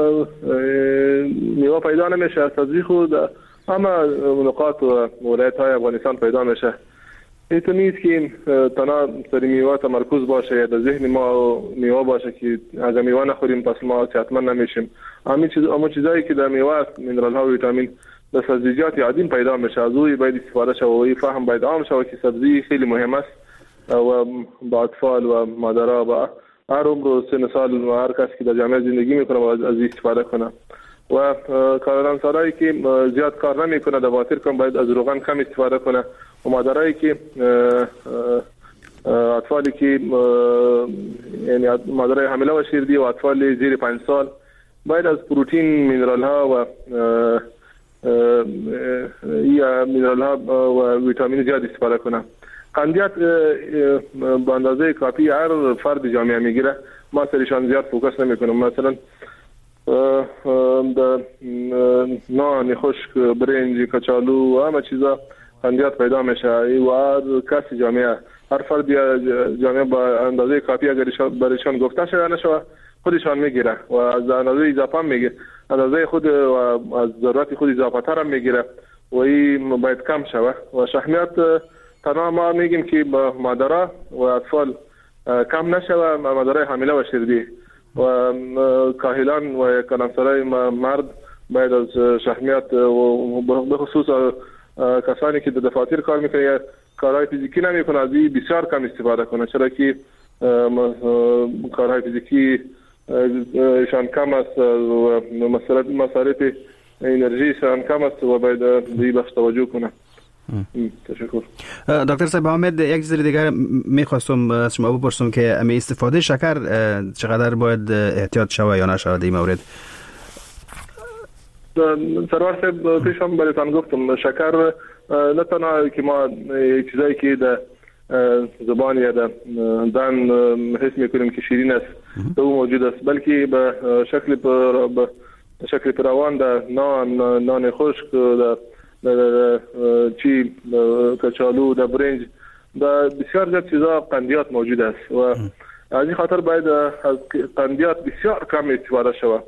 میوه پیدا نمیشه سبزی خود اما نقاط و ولایت های افغانستان پیدا میشه ایتو نیست که تنها سر میوه تمرکز باشه یا در ذهن ما میوه باشه که اگر میوه نخوریم پس ما صحتمند نمیشیم. همین چیز اما چیزایی که در میوه است، مینرال ها و ویتامین در سبزیجات عدیم پیدا میشه، از اوی باید استفاده شه و این فهم باید عام شه که سبزی خیلی مهم است و با اطفال و مادرها با هر عمر و سن سال و هر کسی که در جامعه زندگی میکنه باید از استفاده کنه. و کارمندانی که زیاد کار نمیکنه دواتر کم باید از روغن کم استفاده کنه و مادرایی که اطفالی که یعنی مادرای حامله و شیردی و اطفال زیر پنج سال باید از پروتئین، مینرال ها و یا مینرال ها و ویتامین زیاد استفاده کنه. قندیات به اندازه کافی هر فرد جامعه میگیره، ما سرشان زیاد فوکس نمیکنم. مثلا در نان خشک، برنج، کچالو و همه چیزا قندیات پیدا میشه و هر کسی جامعه، هر فرد جامعه با اندازه کافی اگر برایشان گفته شده نشه خودشان میگیره و از اندازه اضافه میگیره، اندازه خود و از ضرورت خود اضافه تر هم میگیره و این باید کم شوه. و شحمیات تنها ما میگیم که با مادرها و اطفال کم نشوه، مادرای حامله و شیردی و کاهلان و کلانسرای مرد باید از شحمیات و به خصوص کسانی که در دفاتر کار میکنه یا کارهای فیزیکی نمیکنه از این بسیار کم استفاده کنه، چرا که کارهای فیزیکی شان کم است و مصارف انرژی شان کم است و باید به بخش توجه کنه. تشکر. دکتر صاحب حامد، یک چیز دیگر میخواستم از شما بپرسم که امی استفاده شکر چقدر باید احتیاط شوه یا نشوه در این مورد؟ سرور صاحب پیشم برایتان گفتم شکر نه تنها که ما چیزایی که در زبان یا در دهن حس میکنیم که شیرین است او موجود است، بلکه به شکل به شکل فراوان در نان، نان خشک، در چی کچالو، در برنج، در بسیار زیاد چیزا قندیات موجود است و از این خاطر باید از قندیات بسیار کم استفاده شود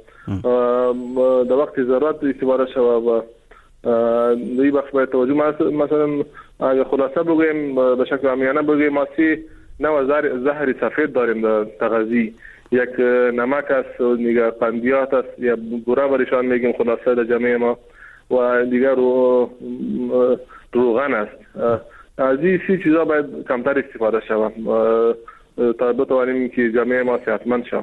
در وقت ضرورت استفاده شود و این بخش باید توجه. مثلا اگر خلاصه بگویم به شکل عامیانه بگویم ما سی نوع زهر سفید داریم در تغذیه. یک نمک است، دیگر قندیات است یا گوره برشان میگیم خلاصه در جامعه ما و دیگر رو روغن است. از این سی چیزا باید کمتر استفاده شود تا بتوانیم که جامعه ما صحتمند شود.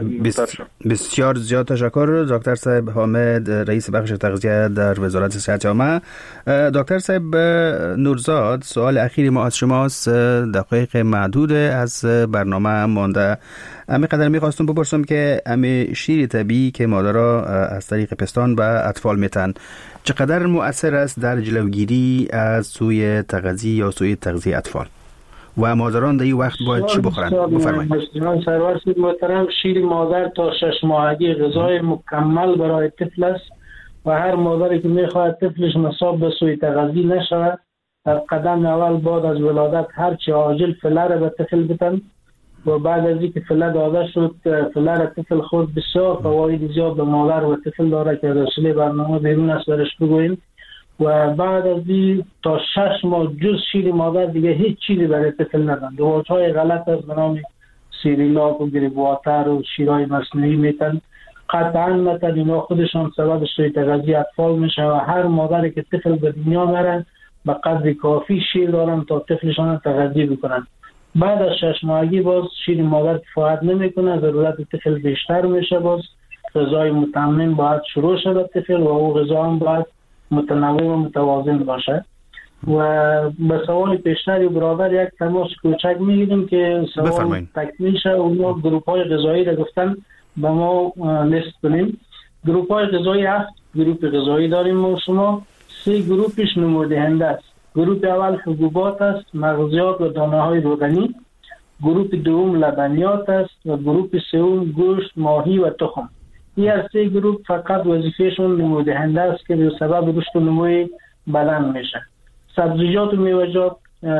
بسیار زیاد تشکر دکتر صاحب حامد، رئیس بخش تغذیه در وزارت صحت عامه. دکتر صاحب نورزاد، سوال اخیری ما از شماست، دقایق معدود از برنامه مانده. امی قدر میخواستم بپرسم که امی شیر طبیعی که مادرها از طریق پستان به اطفال میتن چقدر مؤثر است در جلوگیری از سوء تغذیه یا سوء تغذیه اطفال و مادران در این وقت باید چی بخورن؟ بفرمایید. سرور صاحب محترم، شیر مادر تا شش ماهگی غذای مکمل برای طفل است و هر مادری که میخواهد طفلش مصاب به سوء تغذیه نشود در قدم اول بعد از ولادت هرچی عاجل فله را به طفل بتن و بعد از اینکه فله داده شد فله را طفل خود بسیار فواید زیاد به مادر و طفل داره که در سلی برنامه بیرون است برش بگوییم و بعد از این تا شش ماه جز شیر مادر دیگه هیچ چیزی برای طفل ندن. دواهای غلط از برنامه سیریلاک و گریبواتر و شیرهای مصنوعی میتن، قطعا نتن اینا خودشان سبب سوء تغذیه اطفال میشه و هر مادری که طفل به دنیا میارن به قدر کافی شیر دارن تا طفلشان تغذیه بکنن. بعد از شش ماهگی باز شیر مادر کفایت نمیکنه، ضرورت طفل بیشتر میشه، باز غذای متمم باید شروع شد طفل و او غذا هم باید متنوع و متوازن باشه. و به سوال پیشتری برادر یک تماس کوچک میگیریم که سوال تکمیل شه و ما گروپ های غذایی را گفتن به ما لیست کنیم. گروپ های غذایی هفت گروپ غذایی داریم ما شما، سه گروپش نمودهنده است. گروپ اول حبوبات است، مغزیات و دانه های روغنی. گروپ دوم لبنیات است و گروپ سوم گوشت، ماهی و تخم. این از سه گروپ فقط وظیفهشون نمودهنده است که به سبب رشد و نموی بدن میشه. سبزیجات و میوه‌جات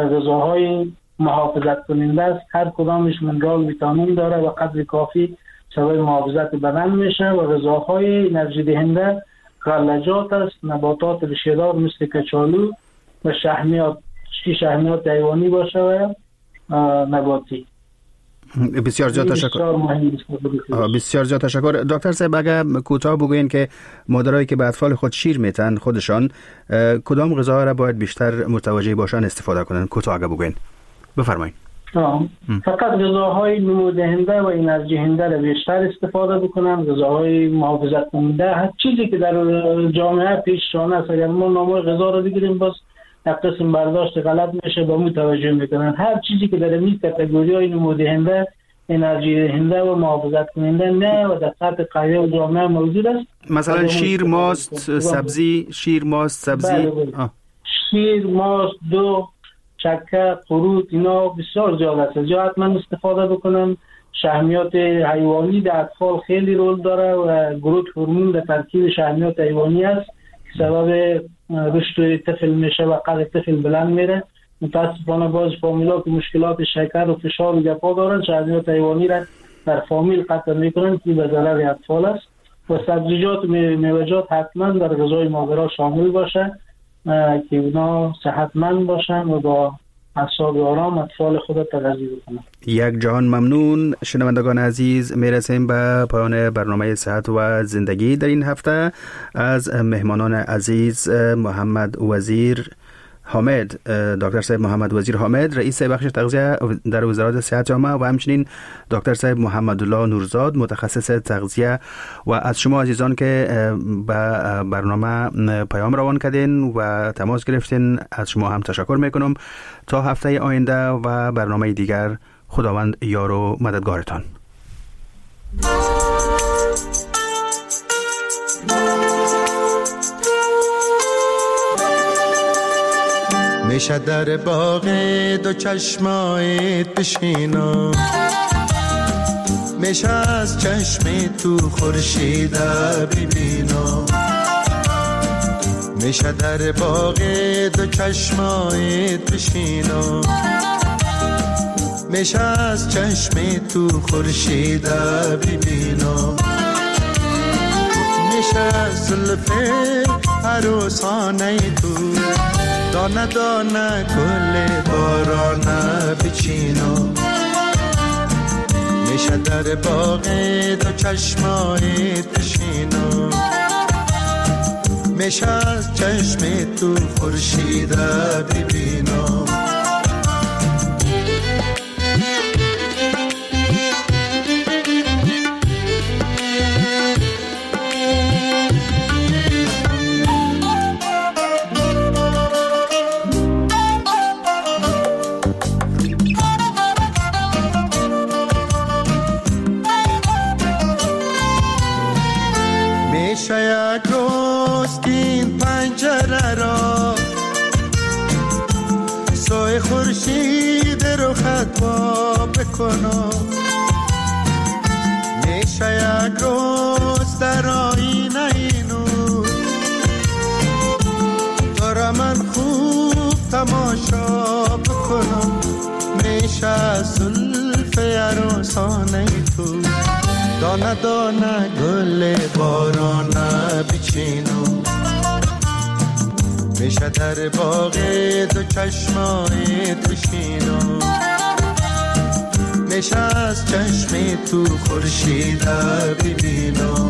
غذاهای محافظت کننده است، هر کدامش منرال ویتامین داره و قدر کافی سبب محافظت بدن میشه. و غذاهای انرژی دهنده غلجات است، نباتات ریشه‌دار مثل کچالو و شحمیات. که شحنات حیوانی باشه و نباتی. بسیار زیاد تشکر. بسیار زیاد تشکر. دکتر صاحب اگر کوتاه بگوین که مادرایی که به اطفال خود شیر میتن خودشان کدام غذا را باید بیشتر متوجه باشن استفاده کنن؟ کوتاه اگر بگوین. بفرمایید. فقط غذاهای نمودهنده و انرژی هنده را بیشتر استفاده بکنن، غذاهای محافظت کننده، هر چیزی که در جامعه پیشرانه است. اگر ما نام غذا رو بگیریم باز یک قسم برداشت غلط میشه، با مو توجه میکنن. هر چیزی که در این کاتگوری های نمودهنده، انرژی هنده و محافظت کننده نه و در سطح قریه و جامعه موجود است. مثلا شیر، ماست، سبزی، شیر، ماست، سبزی. بله بله. شیر، ماست، دو چکه، قروت، اینا بسیار زیاد است. جا حتما استفاده بکنن. شحمیات حیوانی در اطفال خیلی رول داره و گروت هورمون در ترکیب شحمیات حیوانی است که سبب رشد طفل میشه و قد طفل بلند میره. متاسفانه باز فامیلا که مشکلات شکر و فشار و گپا دارن، شحمیات حیوانی را در فامیل قطع میکنن که به ضرر اطفال است. و سبزیجات و میوه‌جات حتما در غذای مادرها شامل باشه که اونا صحتمند باشن و با اعصاب آرام اطفال خود تغذیه بکنن. یک جهان ممنون. شنوندگان عزیز، میرسیم به پایان برنامه صحت و زندگی در این هفته. از مهمانان عزیز محمد وزیر حامد، دکتر صاحب محمد وزیر حامد، رئیس بخش تغذیه در وزارت صحت عامه و همچنین دکتر صاحب محمد الله نورزاد، متخصص تغذیه و از شما عزیزان که به برنامه پیام روان کردین و تماس گرفتین، از شما هم تشکر میکنم. تا هفته آینده و برنامه دیگر، خداوند یار و مددگارتان. میشه در باغ دو چشمایت بشینم، میشه از چشم تو خورشید ببینم، میشه در باغ دو چشمایت بشینم، میشه از چشم تو خورشید ببینم، میشه از زلف عروسانه تو دانه دانه گل بارانه بچینم، میشه در باغ دو چشمایت بشینم، میشه از چشم تو خورشید ببینم. یک روز این پنجره را سوی خورشید رو خطوا بکنم، میشه یک روز در آینه نور داره من خوب تماشا بکنم، میشه از زلف عروسانه تو دانه دانه گل بارانه بچینم، میشه در باغ دو چشمایت بشینم، میشه از چشم تو خورشید ببینم.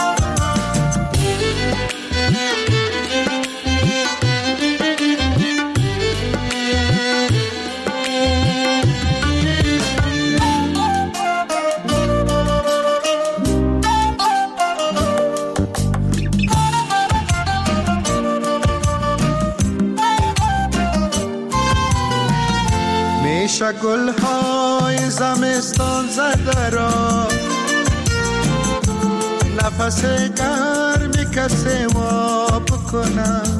میشه گل‌های زمستان زده را نفس گرمی کسی وا بکنم،